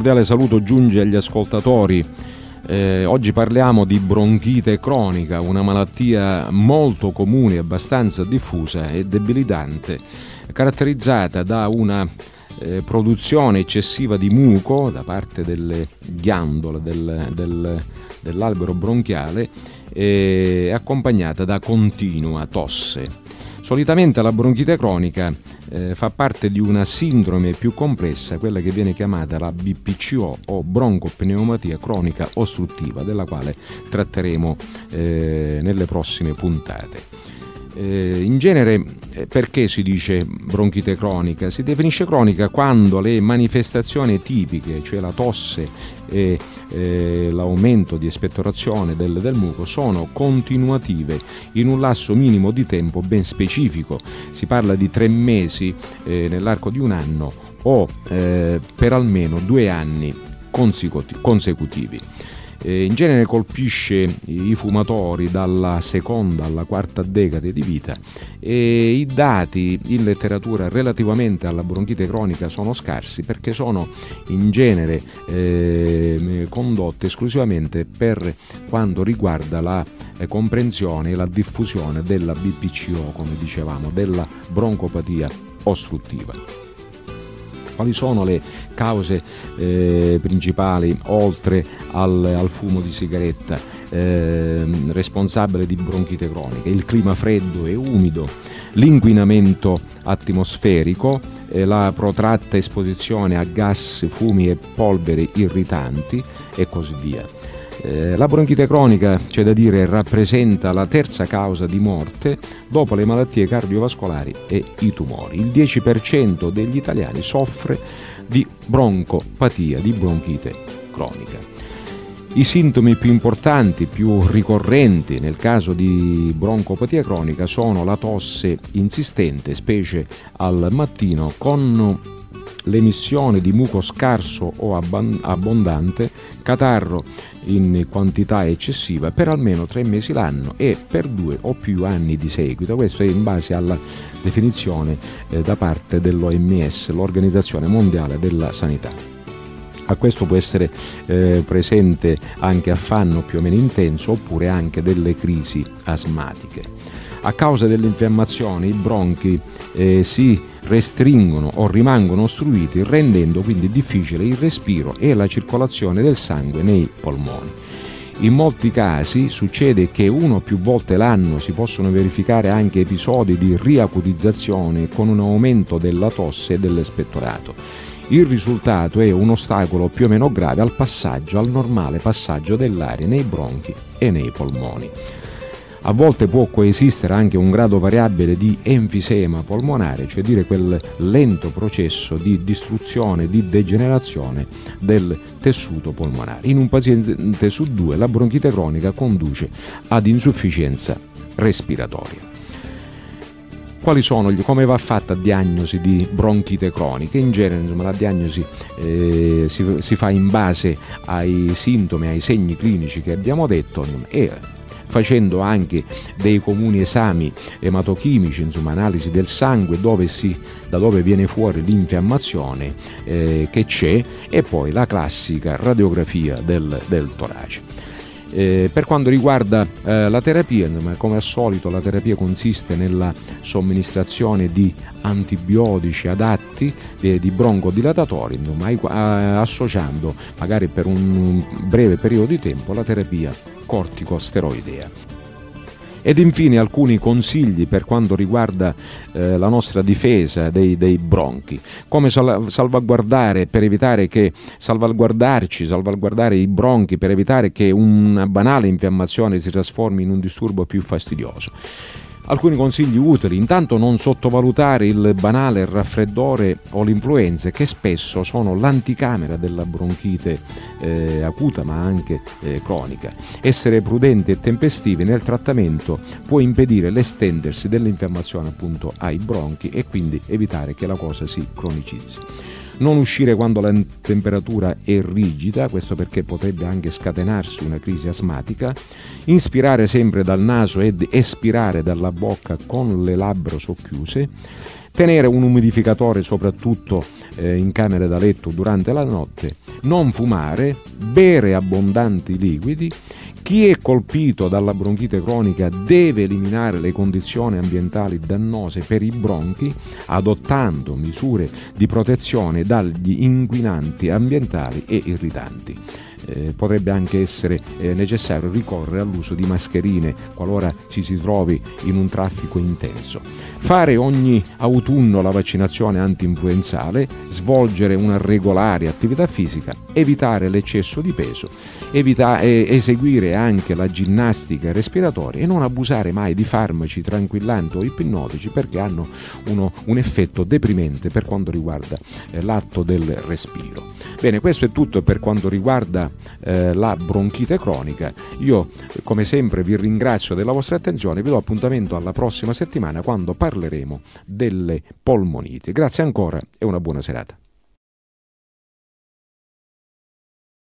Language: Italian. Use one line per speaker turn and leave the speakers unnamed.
cordiale saluto giunge agli ascoltatori. Oggi parliamo di bronchite cronica, una malattia molto comune, abbastanza diffusa e debilitante, caratterizzata da una produzione eccessiva di muco da parte delle ghiandole dell'albero bronchiale, accompagnata da continua tosse. Solitamente la bronchite cronica fa parte di una sindrome più complessa, quella che viene chiamata la BPCO o broncopneumopatia cronica ostruttiva, della quale tratteremo nelle prossime puntate. In genere, perché si dice bronchite cronica? Si definisce cronica quando le manifestazioni tipiche, cioè la tosse e l'aumento di espettorazione del muco, sono continuative in un lasso minimo di tempo ben specifico. Si parla di 3 mesi nell'arco di un anno o per almeno 2 anni consecutivi. In genere colpisce i fumatori dalla seconda alla quarta decade di vita, e i dati in letteratura relativamente alla bronchite cronica sono scarsi, perché sono in genere condotte esclusivamente per quanto riguarda la comprensione e la diffusione della BPCO, come dicevamo, della broncopatia ostruttiva. Quali sono le cause principali, oltre al fumo di sigaretta, responsabile di bronchite cronica? Il clima freddo e umido, l'inquinamento atmosferico, la protratta esposizione a gas, fumi e polveri irritanti e così via. La bronchite cronica, c'è da dire, rappresenta la terza causa di morte dopo le malattie cardiovascolari e i tumori. Il 10% degli italiani soffre di broncopatia, di bronchite cronica. I sintomi più importanti, più ricorrenti nel caso di broncopatia cronica sono la tosse insistente, specie al mattino, con l'emissione di muco scarso o abbondante, catarro in quantità eccessiva per almeno 3 mesi l'anno e per 2 o più anni di seguito. Questo è in base alla definizione da parte dell'OMS, l'Organizzazione Mondiale della Sanità. A questo può essere presente anche affanno più o meno intenso, oppure anche delle crisi asmatiche. A causa dell'infiammazione i bronchi si restringono o rimangono ostruiti, rendendo quindi difficile il respiro e la circolazione del sangue nei polmoni. In molti casi succede che 1 o più volte l'anno si possono verificare anche episodi di riacutizzazione con un aumento della tosse e dell'espettorato. Il risultato è un ostacolo più o meno grave al normale passaggio dell'aria nei bronchi e nei polmoni. A volte può coesistere anche un grado variabile di enfisema polmonare, cioè dire quel lento processo di distruzione, di degenerazione del tessuto polmonare. In un paziente su 2 la bronchite cronica conduce ad insufficienza respiratoria. Come va fatta diagnosi di bronchite cronica? In genere, la diagnosi si fa in base ai sintomi, ai segni clinici che abbiamo detto, e facendo anche dei comuni esami ematochimici, analisi del sangue, da dove viene fuori l'infiammazione che c'è, e poi la classica radiografia del torace. Per quanto riguarda la terapia, come al solito la terapia consiste nella somministrazione di antibiotici adatti, di broncodilatatori, associando magari per un breve periodo di tempo la terapia corticosteroidea. Ed infine alcuni consigli per quanto riguarda la nostra difesa dei bronchi. Come salvaguardare i bronchi per evitare che una banale infiammazione si trasformi in un disturbo più fastidioso. Alcuni consigli utili: intanto non sottovalutare il banale raffreddore o l'influenza, che spesso sono l'anticamera della bronchite acuta ma anche cronica. Essere prudenti e tempestivi nel trattamento può impedire l'estendersi dell'infiammazione appunto ai bronchi e quindi evitare che la cosa si cronicizzi. non uscire quando la temperatura è rigida, questo perché potrebbe anche scatenarsi una crisi asmatica, inspirare sempre dal naso ed espirare dalla bocca con le labbra socchiuse, tenere un umidificatore soprattutto in camera da letto durante la notte, non fumare, bere abbondanti liquidi. Chi è colpito dalla bronchite cronica deve eliminare le condizioni ambientali dannose per i bronchi, adottando misure di protezione dagli inquinanti ambientali e irritanti. Potrebbe anche essere necessario ricorrere all'uso di mascherine qualora ci si trovi in un traffico intenso. Fare ogni autunno la vaccinazione anti-influenzale, svolgere una regolare attività fisica, evitare l'eccesso di peso, eseguire anche la ginnastica respiratoria e non abusare mai di farmaci tranquillanti o ipnotici, perché hanno un effetto deprimente per quanto riguarda l'atto del respiro. Bene, questo è tutto per quanto riguarda la bronchite cronica. Io come sempre vi ringrazio della vostra attenzione, vi do appuntamento alla prossima settimana quando parleremo delle polmoniti. Grazie ancora e una buona serata.